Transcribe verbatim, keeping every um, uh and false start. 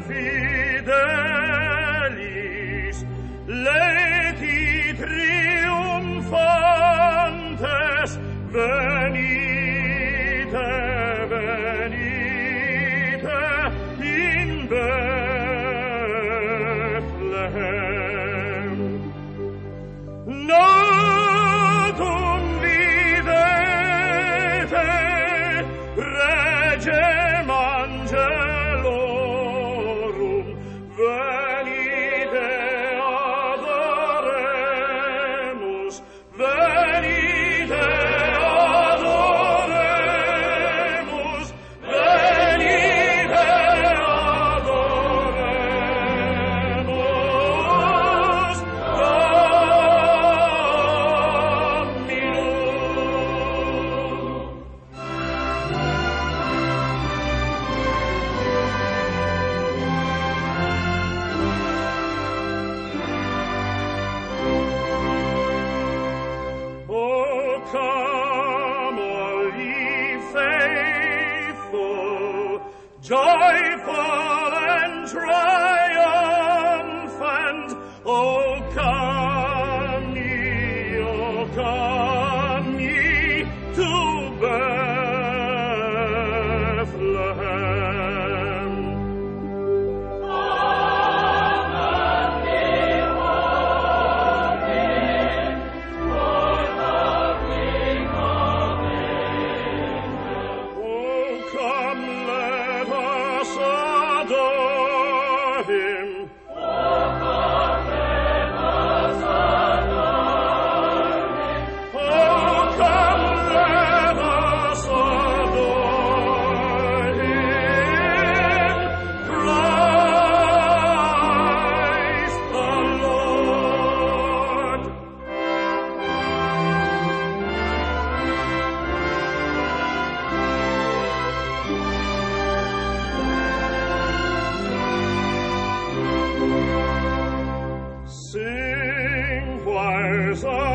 fidelis, leti triumphantes, venite, venite in Bethlehem. Natum videte, regem angelorum, venite adoremus, venite adoremus, venite adoremus, Oh, come, all ye faithful, joyful and triumphant. Oh, come ye, oh, come ye to Bethlehem. Oh, come, let us adore him. Oh, come, let us adore him. Oh, come, let us adore him. Christ the Lord. Sing, choirs of